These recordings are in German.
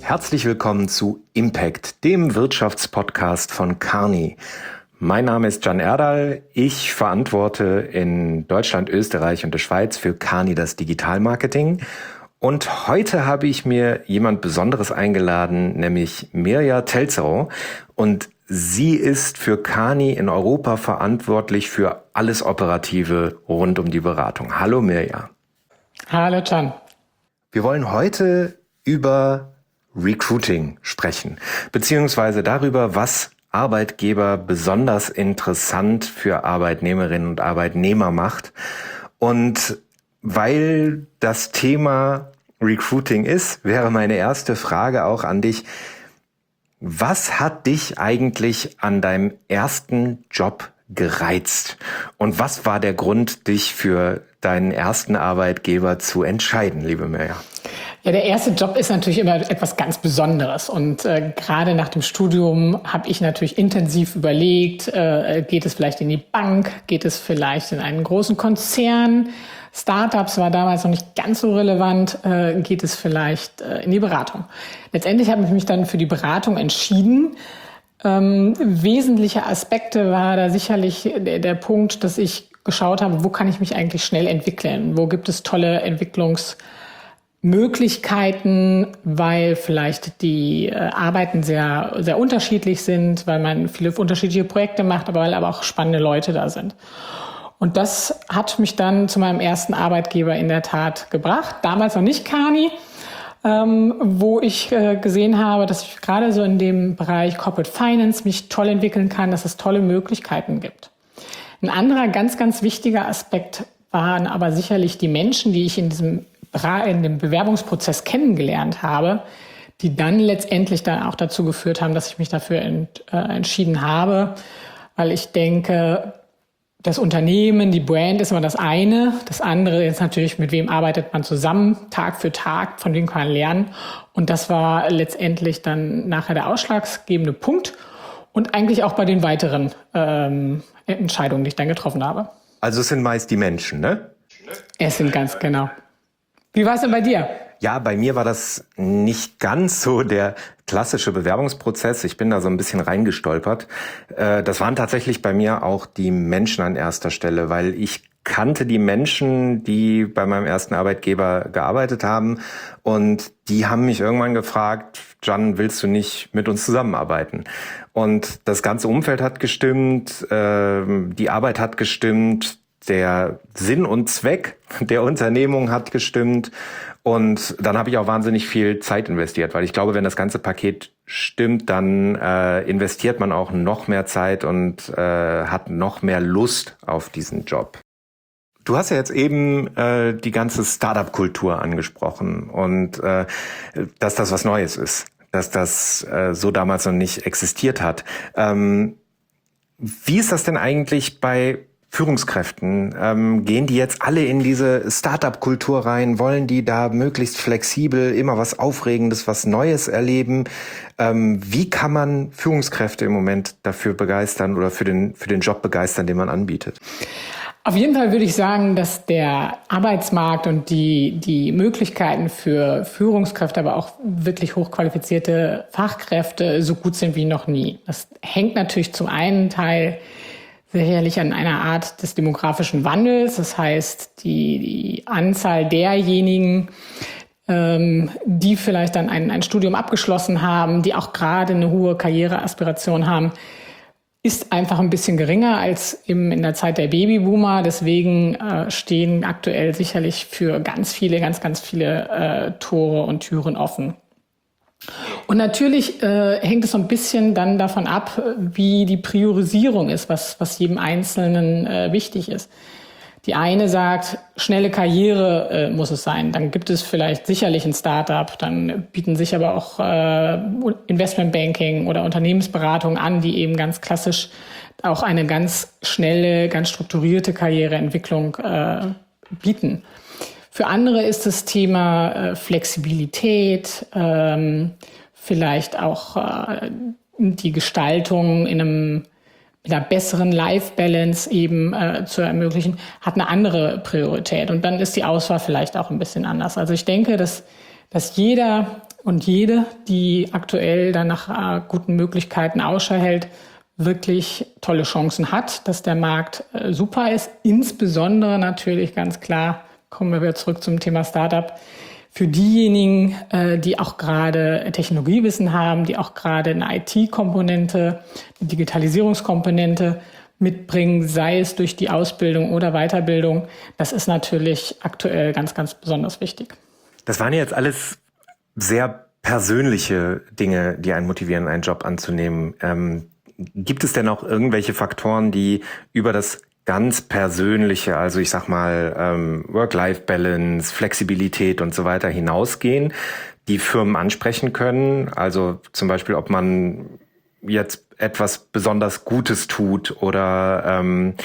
Herzlich willkommen zu Impact, dem Wirtschaftspodcast von Kearney. Mein Name ist Can Erdal. Ich verantworte in Deutschland, Österreich und der Schweiz für Kearney das Digitalmarketing. Und heute habe ich mir jemand Besonderes eingeladen, nämlich Mirja Teltzow. Und sie ist für Kearney in Europa verantwortlich für alles Operative rund um die Beratung. Hallo Mirja. Hallo Can. Wir wollen heute über Recruiting sprechen, beziehungsweise darüber, was Arbeitgeber besonders interessant für Arbeitnehmerinnen und Arbeitnehmer macht. Und weil das Thema Recruiting ist, wäre meine erste Frage auch an dich. Was hat dich eigentlich an deinem ersten Job gereizt? Und was war der Grund, dich für deinen ersten Arbeitgeber zu entscheiden, liebe Mirja? Ja, der erste Job ist natürlich immer etwas ganz Besonderes und gerade nach dem Studium habe ich natürlich intensiv überlegt, geht es vielleicht in die Bank, geht es vielleicht in einen großen Konzern, Startups war damals noch nicht ganz so relevant, geht es vielleicht in die Beratung. Letztendlich habe ich mich dann für die Beratung entschieden. Wesentliche Aspekte war da sicherlich der Punkt, dass ich geschaut habe, wo kann ich mich eigentlich schnell entwickeln, wo gibt es tolle Entwicklungsmöglichkeiten, weil vielleicht die Arbeiten sehr, sehr unterschiedlich sind, weil man viele unterschiedliche Projekte macht, weil aber auch spannende Leute da sind. Und das hat mich dann zu meinem ersten Arbeitgeber in der Tat gebracht. Damals noch nicht Kearney, wo ich gesehen habe, dass ich gerade so in dem Bereich Corporate Finance mich toll entwickeln kann, dass es tolle Möglichkeiten gibt. Ein anderer ganz, ganz wichtiger Aspekt waren aber sicherlich die Menschen, die ich in dem Bewerbungsprozess kennengelernt habe, die dann letztendlich dann auch dazu geführt haben, dass ich mich dafür entschieden habe, weil ich denke, das Unternehmen, die Brand ist immer das eine. Das andere ist natürlich, mit wem arbeitet man zusammen, Tag für Tag, von wem kann man lernen. Und das war letztendlich dann nachher der ausschlaggebende Punkt und eigentlich auch bei den weiteren Entscheidungen, die ich dann getroffen habe. Also es sind meist die Menschen, ne? Es sind ganz genau. Wie war es denn bei dir? Ja, bei mir war das nicht ganz so der klassische Bewerbungsprozess. Ich bin da so ein bisschen reingestolpert. Das waren tatsächlich bei mir auch die Menschen an erster Stelle, weil ich kannte die Menschen, die bei meinem ersten Arbeitgeber gearbeitet haben. Und die haben mich irgendwann gefragt, Can, willst du nicht mit uns zusammenarbeiten? Und das ganze Umfeld hat gestimmt, die Arbeit hat gestimmt, der Sinn und Zweck der Unternehmung hat gestimmt. Und dann habe ich auch wahnsinnig viel Zeit investiert, weil ich glaube, wenn das ganze Paket stimmt, dann investiert man auch noch mehr Zeit und hat noch mehr Lust auf diesen Job. Du hast ja jetzt eben die ganze Startup-Kultur angesprochen und dass das was Neues ist, dass das so damals noch nicht existiert hat. Wie ist das denn eigentlich bei Führungskräften? Gehen die jetzt alle in diese Startup-Kultur rein? Wollen die da möglichst flexibel immer was Aufregendes, was Neues erleben? Wie kann man Führungskräfte im Moment dafür begeistern oder für den Job begeistern, den man anbietet? Auf jeden Fall würde ich sagen, dass der Arbeitsmarkt und die Möglichkeiten für Führungskräfte, aber auch wirklich hochqualifizierte Fachkräfte so gut sind wie noch nie. Das hängt natürlich zum einen Teil sicherlich an einer Art des demografischen Wandels. Das heißt, die Anzahl derjenigen, die vielleicht dann ein Studium abgeschlossen haben, die auch gerade eine hohe Karriereaspiration haben, ist einfach ein bisschen geringer als in der Zeit der Babyboomer. Deswegen stehen aktuell sicherlich für ganz viele Tore und Türen offen. Und natürlich hängt es so ein bisschen dann davon ab, wie die Priorisierung ist, was jedem Einzelnen wichtig ist. Die eine sagt, schnelle Karriere muss es sein. Dann gibt es vielleicht sicherlich ein Startup. Dann bieten sich aber auch Investmentbanking oder Unternehmensberatung an, die eben ganz klassisch auch eine ganz schnelle, ganz strukturierte Karriereentwicklung bieten. Für andere ist das Thema Flexibilität, vielleicht auch die Gestaltung mit einer besseren Life-Balance eben zu ermöglichen, hat eine andere Priorität. Und dann ist die Auswahl vielleicht auch ein bisschen anders. Also ich denke, dass jeder und jede, die aktuell dann nach guten Möglichkeiten Ausschau hält, wirklich tolle Chancen hat, dass der Markt super ist. Insbesondere natürlich ganz klar, kommen wir wieder zurück zum Thema Startup, für diejenigen, die auch gerade Technologiewissen haben, die auch gerade eine IT-Komponente, eine Digitalisierungskomponente mitbringen, sei es durch die Ausbildung oder Weiterbildung. Das ist natürlich aktuell ganz, ganz besonders wichtig. Das waren jetzt alles sehr persönliche Dinge, die einen motivieren, einen Job anzunehmen. Gibt es denn auch irgendwelche Faktoren, die über das ganz Persönliche, also ich sag mal Work-Life-Balance, Flexibilität und so weiter hinausgehen, die Firmen ansprechen können? Also zum Beispiel, ob man jetzt etwas besonders Gutes tut oder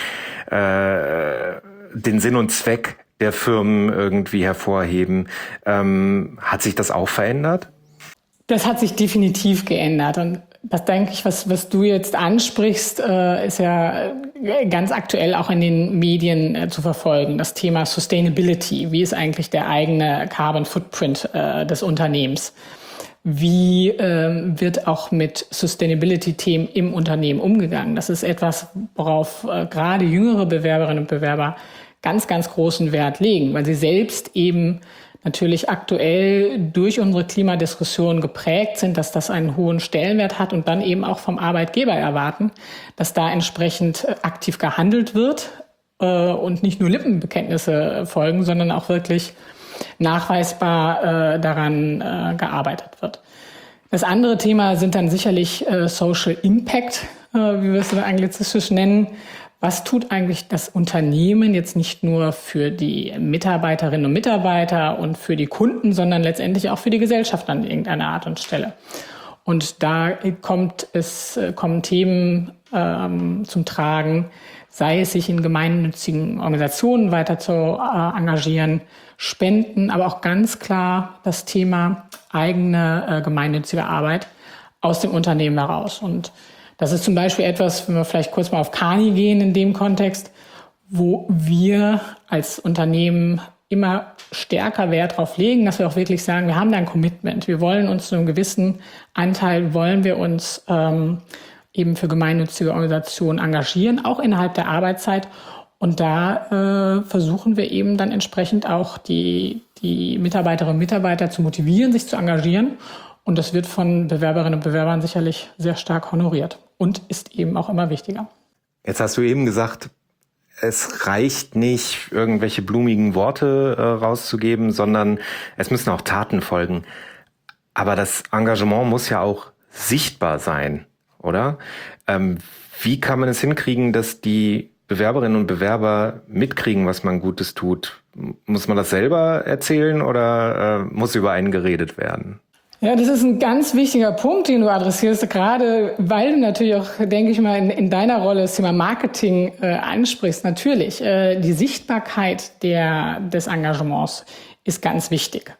den Sinn und Zweck der Firmen irgendwie hervorheben. Hat sich das auch verändert? Das hat sich definitiv geändert. Und das denke ich, was du jetzt ansprichst, ist ja ganz aktuell auch in den Medien zu verfolgen. Das Thema Sustainability. Wie ist eigentlich der eigene Carbon Footprint des Unternehmens? Wie wird auch mit Sustainability-Themen im Unternehmen umgegangen? Das ist etwas, worauf gerade jüngere Bewerberinnen und Bewerber ganz, ganz großen Wert legen, weil sie selbst eben natürlich aktuell durch unsere Klimadiskussion geprägt sind, dass das einen hohen Stellenwert hat und dann eben auch vom Arbeitgeber erwarten, dass da entsprechend aktiv gehandelt wird und nicht nur Lippenbekenntnisse folgen, sondern auch wirklich nachweisbar daran gearbeitet wird. Das andere Thema sind dann sicherlich Social Impact, wie wir es anglizistisch nennen. Was tut eigentlich das Unternehmen jetzt nicht nur für die Mitarbeiterinnen und Mitarbeiter und für die Kunden, sondern letztendlich auch für die Gesellschaft an irgendeiner Art und Stelle? Und da kommen Themen zum Tragen, sei es sich in gemeinnützigen Organisationen weiter zu engagieren, Spenden, aber auch ganz klar das Thema eigene gemeinnützige Arbeit aus dem Unternehmen heraus. Und das ist zum Beispiel etwas, wenn wir vielleicht kurz mal auf Kani gehen in dem Kontext, wo wir als Unternehmen immer stärker Wert darauf legen, dass wir auch wirklich sagen, wir haben da ein Commitment. Wir wollen uns zu einem gewissen Anteil, wollen wir uns eben für gemeinnützige Organisationen engagieren, auch innerhalb der Arbeitszeit. Und da versuchen wir eben dann entsprechend auch die Mitarbeiterinnen und Mitarbeiter zu motivieren, sich zu engagieren. Und das wird von Bewerberinnen und Bewerbern sicherlich sehr stark honoriert und ist eben auch immer wichtiger. Jetzt hast du eben gesagt, es reicht nicht, irgendwelche blumigen Worte rauszugeben, sondern es müssen auch Taten folgen. Aber das Engagement muss ja auch sichtbar sein, oder? Wie kann man es hinkriegen, dass die Bewerberinnen und Bewerber mitkriegen, was man Gutes tut? Muss man das selber erzählen oder muss über einen geredet werden? Ja, das ist ein ganz wichtiger Punkt, den du adressierst, gerade weil du natürlich auch, denke ich mal, in deiner Rolle das Thema Marketing ansprichst. Natürlich, die Sichtbarkeit des Engagements ist ganz wichtig.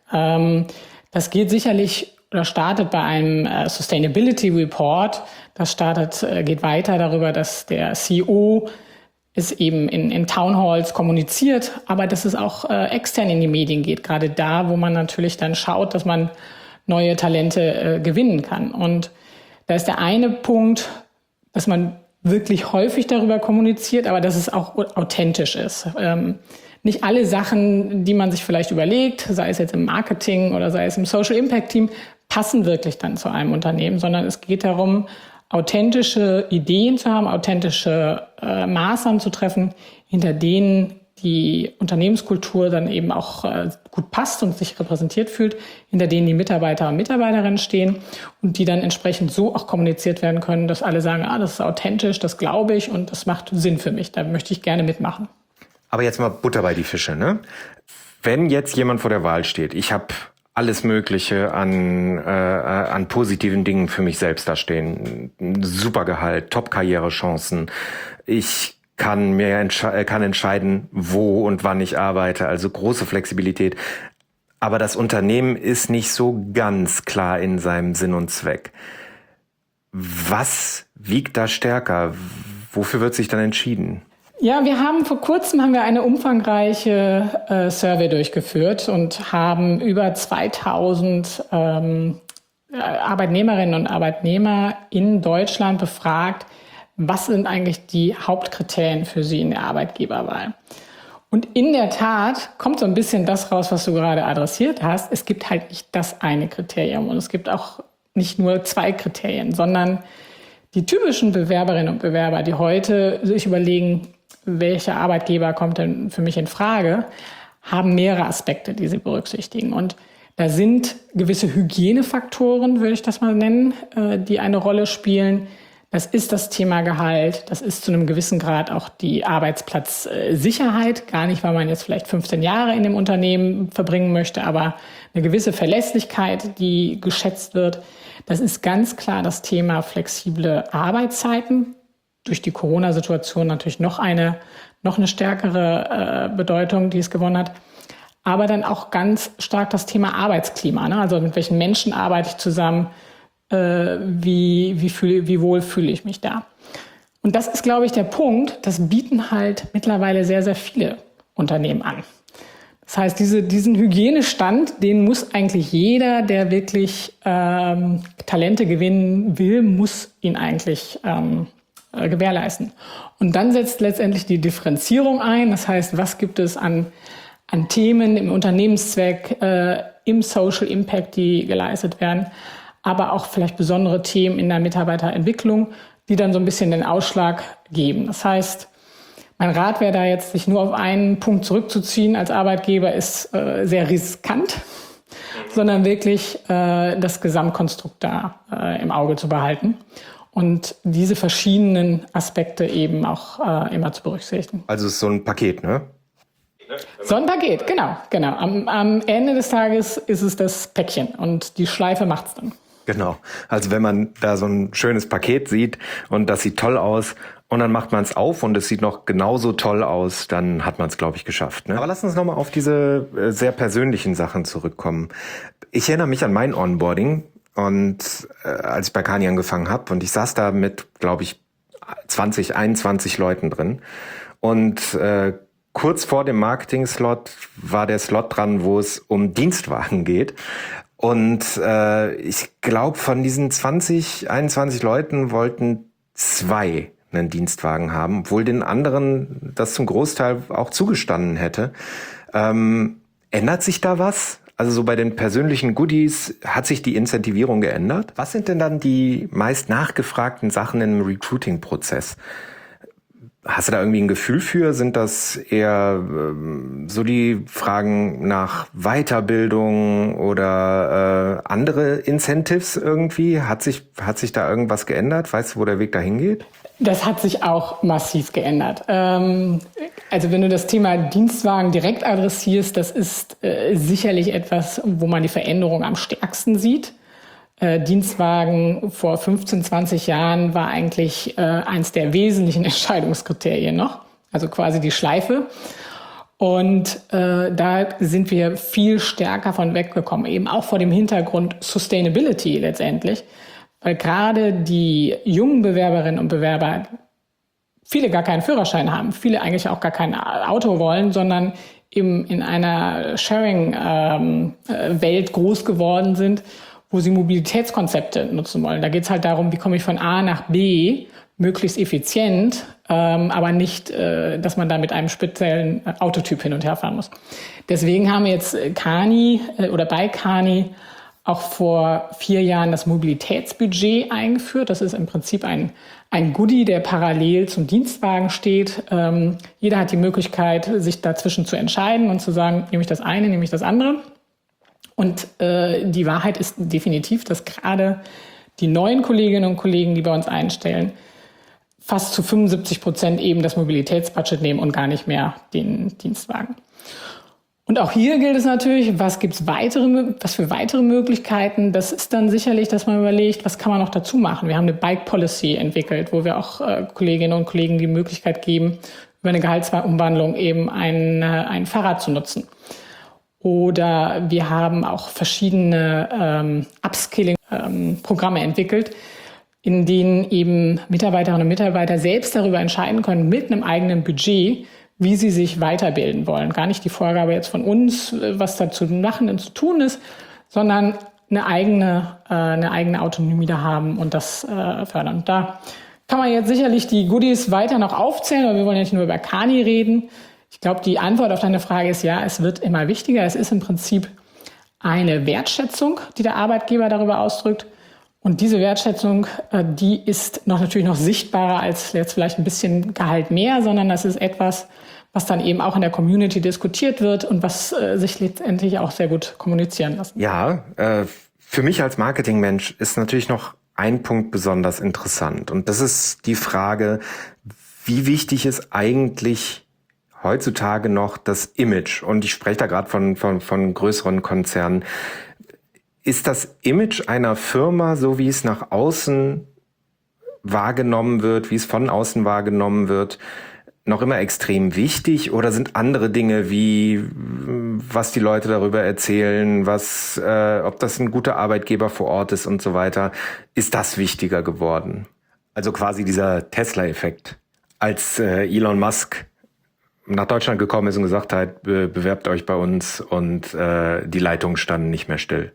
Das geht sicherlich oder startet bei einem Sustainability Report. Das geht weiter darüber, dass der CEO es eben in Townhalls kommuniziert, aber dass es auch extern in die Medien geht. Gerade da, wo man natürlich dann schaut, dass man neue Talente gewinnen kann. Und da ist der eine Punkt, dass man wirklich häufig darüber kommuniziert, aber dass es auch authentisch ist. Nicht alle Sachen, die man sich vielleicht überlegt, sei es jetzt im Marketing oder sei es im Social Impact Team, passen wirklich dann zu einem Unternehmen, sondern es geht darum, authentische Ideen zu haben, authentische Maßnahmen zu treffen, hinter denen die Unternehmenskultur dann eben auch gut passt und sich repräsentiert fühlt, hinter denen die Mitarbeiter und Mitarbeiterinnen stehen und die dann entsprechend so auch kommuniziert werden können, dass alle sagen, das ist authentisch, das glaube ich und das macht Sinn für mich, da möchte ich gerne mitmachen. Aber jetzt mal Butter bei die Fische, ne? Wenn jetzt jemand vor der Wahl steht, ich habe alles Mögliche an positiven Dingen für mich selbst da stehen, super Gehalt, Top-Karrierechancen, ich kann entscheiden, wo und wann ich arbeite, also große Flexibilität. Aber das Unternehmen ist nicht so ganz klar in seinem Sinn und Zweck. Was wiegt da stärker? Wofür wird sich dann entschieden? Ja, vor kurzem haben wir eine umfangreiche Survey durchgeführt und haben über 2000 Arbeitnehmerinnen und Arbeitnehmer in Deutschland befragt, was sind eigentlich die Hauptkriterien für sie in der Arbeitgeberwahl. Und in der Tat kommt so ein bisschen das raus, was du gerade adressiert hast. Es gibt halt nicht das eine Kriterium und es gibt auch nicht nur 2 Kriterien, sondern die typischen Bewerberinnen und Bewerber, die heute sich überlegen, welcher Arbeitgeber kommt denn für mich in Frage, haben mehrere Aspekte, die sie berücksichtigen. Und da sind gewisse Hygienefaktoren, würde ich das mal nennen, die eine Rolle spielen. Das ist das Thema Gehalt, das ist zu einem gewissen Grad auch die Arbeitsplatzsicherheit. Gar nicht, weil man jetzt vielleicht 15 Jahre in dem Unternehmen verbringen möchte, aber eine gewisse Verlässlichkeit, die geschätzt wird. Das ist ganz klar das Thema flexible Arbeitszeiten. Durch die Corona-Situation natürlich noch eine stärkere Bedeutung, die es gewonnen hat. Aber dann auch ganz stark das Thema Arbeitsklima. Ne? Also mit welchen Menschen arbeite ich zusammen? Wie wohl fühle ich mich da? Und das ist, glaube ich, der Punkt. Das bieten halt mittlerweile sehr, sehr viele Unternehmen an. Das heißt, diesen Hygienestand, den muss eigentlich jeder, der wirklich Talente gewinnen will, muss ihn eigentlich gewährleisten. Und dann setzt letztendlich die Differenzierung ein. Das heißt, was gibt es an Themen im Unternehmenszweck, im Social Impact, die geleistet werden, aber auch vielleicht besondere Themen in der Mitarbeiterentwicklung, die dann so ein bisschen den Ausschlag geben. Das heißt, mein Rat wäre da jetzt, sich nur auf einen Punkt zurückzuziehen als Arbeitgeber, ist sehr riskant, sondern wirklich das Gesamtkonstrukt da im Auge zu behalten und diese verschiedenen Aspekte eben auch immer zu berücksichtigen. Also es ist so ein Paket, ne? So ein Paket, genau. Am Ende des Tages ist es das Päckchen und die Schleife macht's dann. Genau. Also wenn man da so ein schönes Paket sieht und das sieht toll aus und dann macht man es auf und es sieht noch genauso toll aus, dann hat man es, glaube ich, geschafft. Ne? Aber lass uns nochmal auf diese sehr persönlichen Sachen zurückkommen. Ich erinnere mich an mein Onboarding und als ich bei Kani angefangen habe und ich saß da mit, glaube ich, 21 Leuten drin und kurz vor dem Marketing-Slot war der Slot dran, wo es um Dienstwagen geht. Und ich glaube, von diesen 21 Leuten wollten 2 einen Dienstwagen haben, obwohl den anderen das zum Großteil auch zugestanden hätte. Ändert sich da was? Also so bei den persönlichen Goodies, hat sich die Incentivierung geändert? Was sind denn dann die meist nachgefragten Sachen im Recruiting-Prozess? Hast du da irgendwie ein Gefühl für? Sind das eher so die Fragen nach Weiterbildung oder andere Incentives irgendwie? Hat sich da irgendwas geändert? Weißt du, wo der Weg dahin geht? Das hat sich auch massiv geändert. Also wenn du das Thema Dienstwagen direkt adressierst, das ist sicherlich etwas, wo man die Veränderung am stärksten sieht. Dienstwagen vor 15, 20 Jahren war eigentlich eins der wesentlichen Entscheidungskriterien noch, also quasi die Schleife. Und da sind wir viel stärker von weggekommen, eben auch vor dem Hintergrund Sustainability letztendlich, weil gerade die jungen Bewerberinnen und Bewerber, viele gar keinen Führerschein haben, viele eigentlich auch gar kein Auto wollen, sondern eben in einer Sharing-Welt groß geworden sind, wo sie Mobilitätskonzepte nutzen wollen. Da geht es halt darum, wie komme ich von A nach B möglichst effizient, aber nicht, dass man da mit einem speziellen Autotyp hin und her fahren muss. Deswegen haben wir jetzt bei Kani auch vor 4 Jahren das Mobilitätsbudget eingeführt. Das ist im Prinzip ein Goodie, der parallel zum Dienstwagen steht. Jeder hat die Möglichkeit, sich dazwischen zu entscheiden und zu sagen, nehme ich das eine, nehme ich das andere. Und die Wahrheit ist definitiv, dass gerade die neuen Kolleginnen und Kollegen, die bei uns einstellen, fast zu 75% eben das Mobilitätsbudget nehmen und gar nicht mehr den Dienstwagen. Und auch hier gilt es natürlich, was für weitere Möglichkeiten? Das ist dann sicherlich, dass man überlegt, was kann man noch dazu machen? Wir haben eine Bike Policy entwickelt, wo wir auch Kolleginnen und Kollegen die Möglichkeit geben, über eine Gehaltsumwandlung eben ein Fahrrad zu nutzen. Oder wir haben auch verschiedene Upskilling-Programme entwickelt, in denen eben Mitarbeiterinnen und Mitarbeiter selbst darüber entscheiden können, mit einem eigenen Budget, wie sie sich weiterbilden wollen. Gar nicht die Vorgabe jetzt von uns, was da zu machen und zu tun ist, sondern eine eigene Autonomie da haben und das fördern. Und da kann man jetzt sicherlich die Goodies weiter noch aufzählen, weil wir wollen ja nicht nur über Kani reden. Ich glaube, die Antwort auf deine Frage ist ja, es wird immer wichtiger. Es ist im Prinzip eine Wertschätzung, die der Arbeitgeber darüber ausdrückt. Und diese Wertschätzung, die ist natürlich noch sichtbarer als jetzt vielleicht ein bisschen Gehalt mehr, sondern das ist etwas, was dann eben auch in der Community diskutiert wird und was sich letztendlich auch sehr gut kommunizieren lässt. Ja, für mich als Marketingmensch ist natürlich noch ein Punkt besonders interessant. Und das ist die Frage, wie wichtig ist eigentlich heutzutage noch das Image? Und ich spreche da gerade von größeren Konzernen. Ist das Image einer Firma, so wie es nach außen wahrgenommen wird, wie es von außen wahrgenommen wird, noch immer extrem wichtig, oder sind andere Dinge wie, was die Leute darüber erzählen, ob das ein guter Arbeitgeber vor Ort ist und so weiter, ist das wichtiger geworden? Also quasi dieser Tesla-Effekt, als Elon Musk nach Deutschland gekommen ist und gesagt hat, bewerbt euch bei uns, und die Leitungen standen nicht mehr still.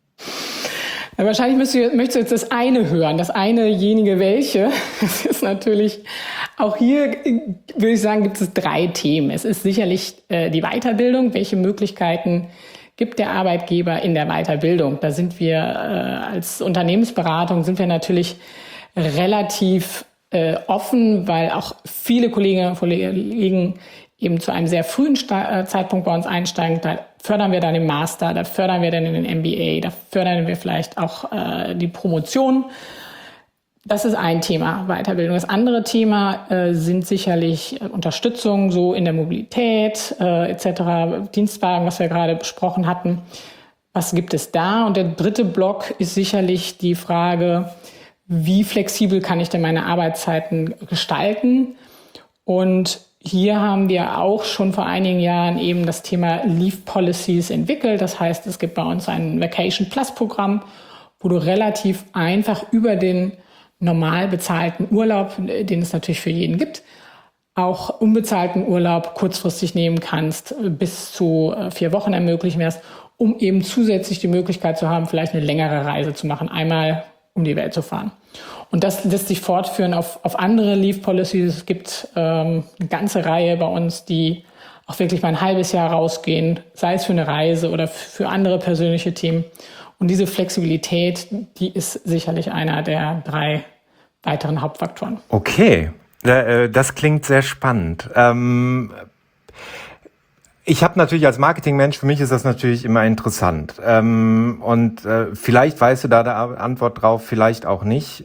Ja, wahrscheinlich möchtest du jetzt das eine hören, das einejenige welche. Das ist natürlich, auch hier würde ich sagen, gibt es 3 Themen. Es ist sicherlich die Weiterbildung. Welche Möglichkeiten gibt der Arbeitgeber in der Weiterbildung? Da sind wir als Unternehmensberatung sind wir natürlich relativ offen, weil auch viele Kolleginnen und Kollegen eben zu einem sehr frühen Zeitpunkt bei uns einsteigen. Da fördern wir dann den Master, da fördern wir dann den MBA, da fördern wir vielleicht auch die Promotion. Das ist ein Thema, Weiterbildung. Das andere Thema sind sicherlich Unterstützung so in der Mobilität etc., Dienstwagen, was wir gerade besprochen hatten. Was gibt es da? Und der dritte Block ist sicherlich die Frage, wie flexibel kann ich denn meine Arbeitszeiten gestalten? Und hier haben wir auch schon vor einigen Jahren eben das Thema Leave Policies entwickelt. Das heißt, es gibt bei uns ein Vacation Plus Programm, wo du relativ einfach über den normal bezahlten Urlaub, den es natürlich für jeden gibt, auch unbezahlten Urlaub kurzfristig nehmen kannst, bis zu 4 Wochen ermöglichen wirst, um eben zusätzlich die Möglichkeit zu haben, vielleicht eine längere Reise zu machen, einmal um die Welt zu fahren. Und das lässt sich fortführen auf andere Leave Policies. Es gibt eine ganze Reihe bei uns, die auch wirklich mal ein halbes Jahr rausgehen, sei es für eine Reise oder für andere persönliche Themen. Und diese Flexibilität, die ist sicherlich einer der 3 weiteren Hauptfaktoren. Okay, das klingt sehr spannend. Ich habe natürlich als Marketingmensch, für mich ist das natürlich immer interessant. Vielleicht weißt du da eine Antwort drauf, vielleicht auch nicht.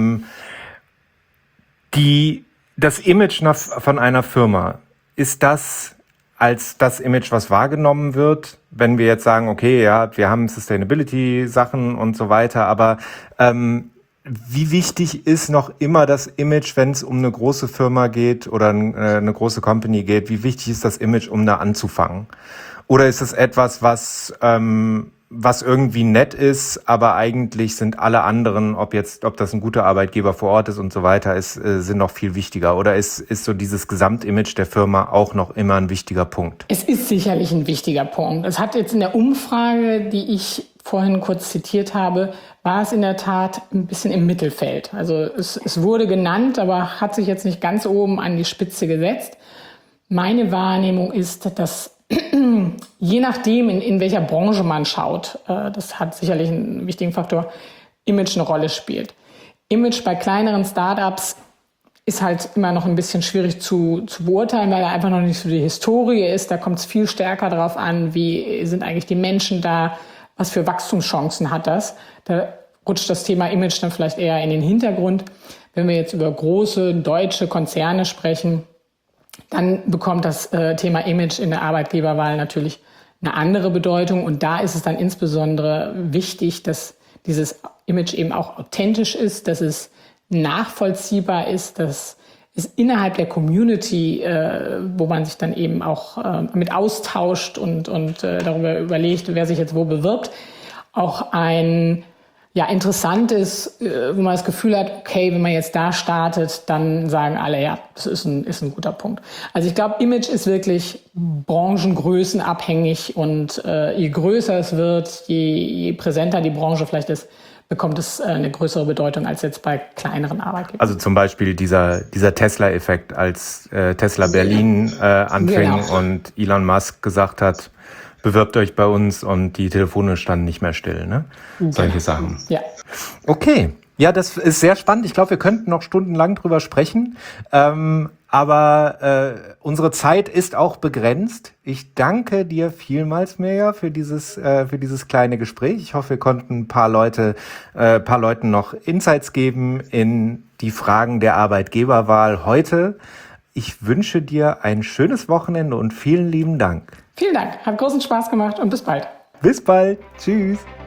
Das Image von einer Firma, ist das als das Image, was wahrgenommen wird, wenn wir jetzt sagen, okay, ja, wir haben Sustainability-Sachen und so weiter, aber wie wichtig ist noch immer das Image, wenn es um eine große Firma geht oder eine große Company geht? Wie wichtig ist das Image, um da anzufangen? Oder ist es etwas, was irgendwie nett ist, aber eigentlich sind alle anderen, ob das ein guter Arbeitgeber vor Ort ist und so weiter, sind noch viel wichtiger? Oder ist so dieses Gesamtimage der Firma auch noch immer ein wichtiger Punkt? Es ist sicherlich ein wichtiger Punkt. Es hat jetzt in der Umfrage, die ich vorhin kurz zitiert habe, war es in der Tat ein bisschen im Mittelfeld. Also es wurde genannt, aber hat sich jetzt nicht ganz oben an die Spitze gesetzt. Meine Wahrnehmung ist, dass je nachdem, in welcher Branche man schaut, das hat sicherlich einen wichtigen Faktor, Image eine Rolle spielt. Image bei kleineren Startups ist halt immer noch ein bisschen schwierig zu beurteilen, weil da einfach noch nicht so die Historie ist. Da kommt es viel stärker darauf an, wie sind eigentlich die Menschen da, was für Wachstumschancen hat das. Da rutscht das Thema Image dann vielleicht eher in den Hintergrund. Wenn wir jetzt über große deutsche Konzerne sprechen, dann bekommt das Thema Image in der Arbeitgeberwahl natürlich eine andere Bedeutung. Und da ist es dann insbesondere wichtig, dass dieses Image eben auch authentisch ist, dass es nachvollziehbar ist, dass es innerhalb der Community, wo man sich dann eben auch mit austauscht und darüber überlegt, wer sich jetzt wo bewirbt, auch ein Ja, interessant ist, wo man das Gefühl hat, okay, wenn man jetzt da startet, dann sagen alle, ja, das ist ein guter Punkt. Also ich glaube, Image ist wirklich branchengrößenabhängig und je größer es wird, je präsenter die Branche vielleicht ist, bekommt es eine größere Bedeutung als jetzt bei kleineren Arbeitgebern. Also zum Beispiel dieser Tesla-Effekt, als Tesla Berlin anfing und Elon Musk gesagt hat, bewirbt euch bei uns und die Telefone standen nicht mehr still, ne? Solche Sachen. Ja. Okay. Ja, das ist sehr spannend. Ich glaube, wir könnten noch stundenlang drüber sprechen. Aber unsere Zeit ist auch begrenzt. Ich danke dir vielmals, Mirja, für dieses kleine Gespräch. Ich hoffe, wir konnten ein paar Leuten noch Insights geben in die Fragen der Arbeitgeberwahl heute. Ich wünsche dir ein schönes Wochenende und vielen lieben Dank. Vielen Dank. Hat großen Spaß gemacht und bis bald. Bis bald. Tschüss.